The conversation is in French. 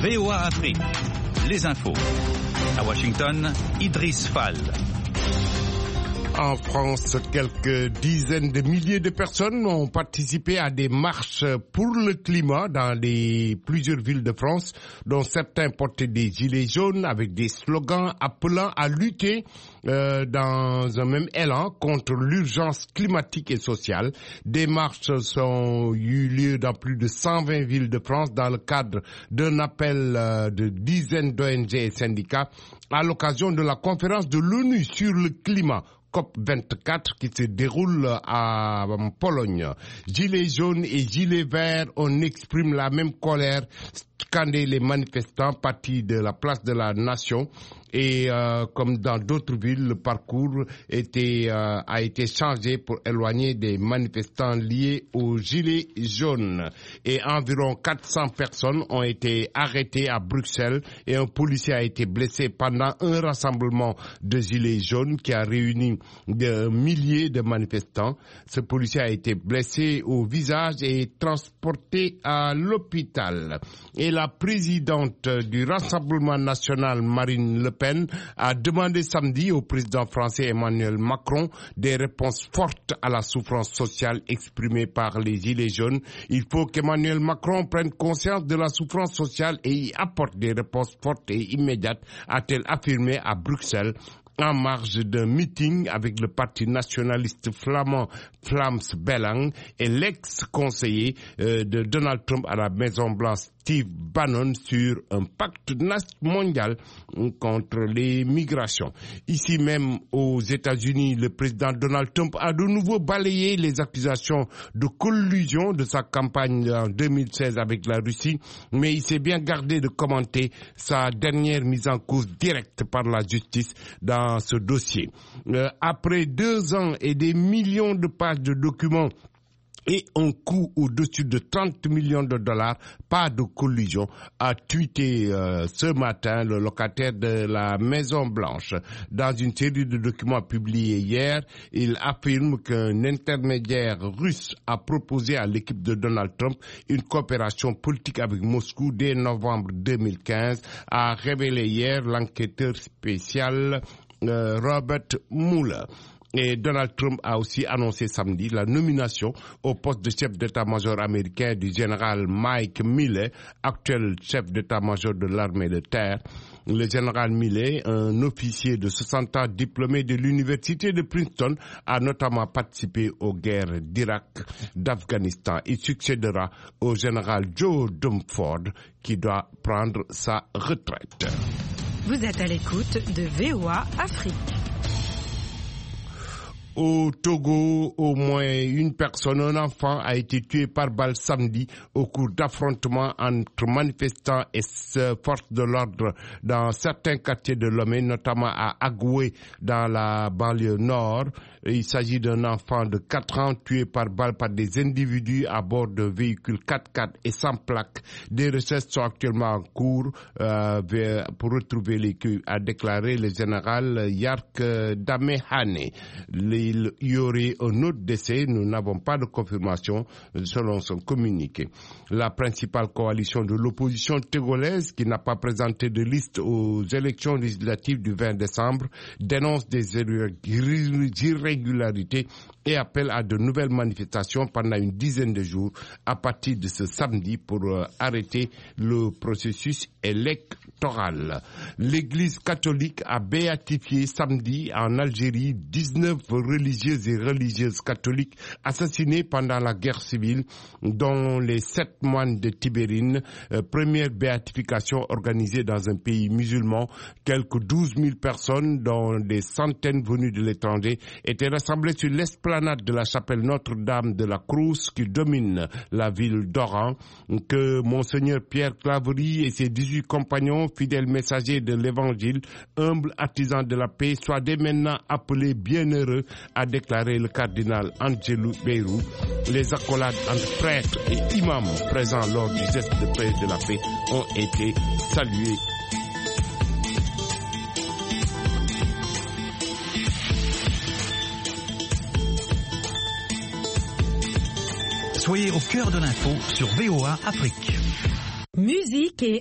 VOA Afrique, les infos. À Washington, Idriss Fall. En France, quelques dizaines de milliers de personnes ont participé à des marches pour le climat dans plusieurs villes de France, dont certains portaient des gilets jaunes avec des slogans appelant à lutter dans un même élan contre l'urgence climatique et sociale. Des marches ont eu lieu dans plus de 120 villes de France dans le cadre d'un appel de dizaines d'ONG et syndicats à l'occasion de la conférence de l'ONU sur le climat. COP24 qui se déroule à Pologne. Gilets jaunes et gilets verts, on exprime la même colère, scandé les manifestants partis de la place de la Nation. Et comme dans d'autres villes, le parcours a été changé pour éloigner des manifestants liés aux gilets jaunes. Et environ 400 personnes ont été arrêtées à Bruxelles et un policier a été blessé pendant un rassemblement de gilets jaunes qui a réuni des milliers de manifestants. Ce policier a été blessé au visage et transporté à l'hôpital. Et la présidente du Rassemblement national, Marine Le Pen, a demandé samedi au président français Emmanuel Macron des réponses fortes à la souffrance sociale exprimée par les Gilets jaunes. Il faut qu'Emmanuel Macron prenne conscience de la souffrance sociale et y apporte des réponses fortes et immédiates, a-t-elle affirmé à Bruxelles, en marge d'un meeting avec le parti nationaliste flamand Vlaams Belang et l'ex-conseiller de Donald Trump à la Maison-Blanche, Steve Bannon, sur un pacte mondial contre les migrations. Ici même aux États-Unis, le président Donald Trump a de nouveau balayé les accusations de collusion de sa campagne en 2016 avec la Russie, mais il s'est bien gardé de commenter sa dernière mise en cause directe par la justice dans ce dossier. Après 2 ans et des millions de pages de documents et un coût au-dessus de 30 millions de dollars, pas de collusion, a tweeté ce matin le locataire de la Maison Blanche. Dans une série de documents publiés hier, il affirme qu'un intermédiaire russe a proposé à l'équipe de Donald Trump une coopération politique avec Moscou dès novembre 2015, a révélé hier l'enquêteur spécial Robert Mueller. Et Donald Trump a aussi annoncé samedi la nomination au poste de chef d'état-major américain du général Mike Milley, actuel chef d'état-major de l'armée de terre. Le général Milley, un officier de 60 ans diplômé de l'université de Princeton, a notamment participé aux guerres d'Irak, d'Afghanistan. Il succédera au général Joe Dunford qui doit prendre sa retraite. Vous êtes à l'écoute de VOA Afrique. Au Togo, au moins une personne, un enfant, a été tué par balle samedi au cours d'affrontements entre manifestants et forces de l'ordre dans certains quartiers de Lomé, notamment à Agoué, dans la banlieue nord. Il s'agit d'un enfant de 4 ans tué par balle par des individus à bord de véhicules 4x4 et sans plaque. Des recherches sont actuellement en cours pour retrouver les queues, a déclaré le général Yark Damehane. Il y aurait un autre décès, nous n'avons pas de confirmation selon son communiqué. La principale coalition de l'opposition togolaise, qui n'a pas présenté de liste aux élections législatives du 20 décembre, dénonce des irrégularités et appelle à de nouvelles manifestations pendant une dizaine de jours à partir de ce samedi pour arrêter le processus électoral. L'Église catholique a béatifié samedi en Algérie 19 religieuses et religieuses catholiques assassinées pendant la guerre civile, dont les 7 moines de Tibérine, première béatification organisée dans un pays musulman. Quelques 12 000 personnes, dont des centaines venues de l'étranger, étaient rassemblées sur l'esplanade de la chapelle Notre-Dame de la Croix qui domine la ville d'Oran. Que Monseigneur Pierre Claverie et ses 18 compagnons, fidèles messagers de l'Évangile, humbles artisans de la paix, soient dès maintenant appelés bienheureux, a déclaré le cardinal Angelou Beyrou. Les accolades entre prêtres et imams présents lors du geste de paix de la paix ont été salués. Soyez au cœur de l'info sur VOA Afrique. Musique et